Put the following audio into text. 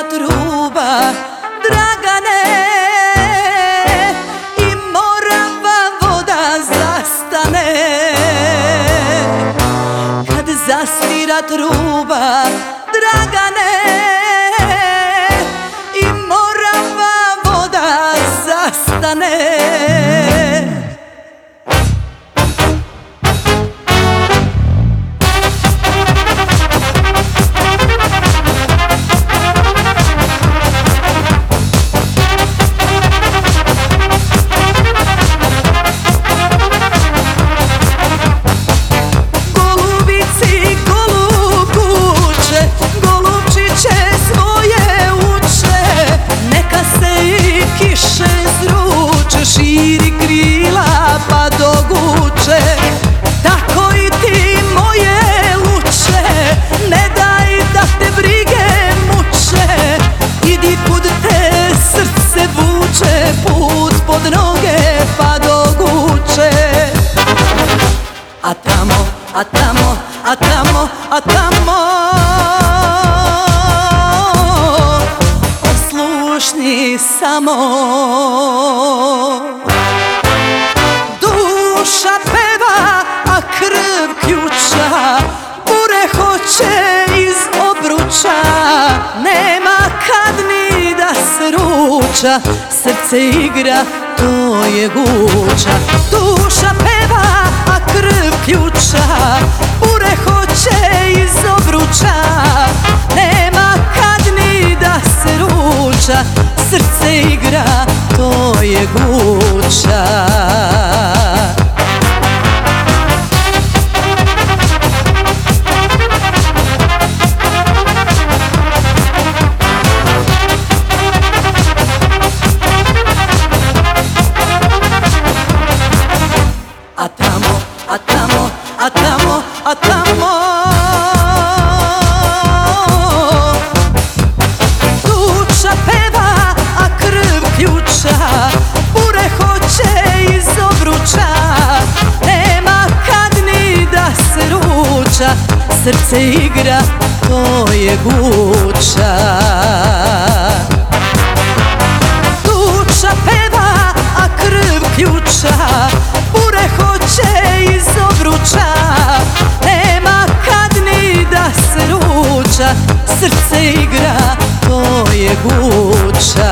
truba, Dragane, i morava voda zastane. Kad zasvira truba, Dragane, i morava voda zastane. Širi krila pa doguče, tako i ti moje luče, ne daj da te brige muče. Idi kud te srce vuče, put pod noge pa doguče. A tamo, a tamo, a tamo, a tamo, oslušni samo. Duša peva, a krv ključa, bure hoće iz obruča. Nema kad ni da se ruča, srce igra, to je guča. Duša peva, a krv ključa, bure hoće iz obruča. Nema kad ni da se ruča, srce igra, to je guča. A tamo, a tamo, a tamo, a tamo, duša peva, a krv ključa, bure hoće iz obruča. Nema kad ni da se ruča, srce igra, to je guča. Duša peva, a krv ključa, bure hoće iz obruča. Nema kad ni da se ruča, srce igra, to je guča.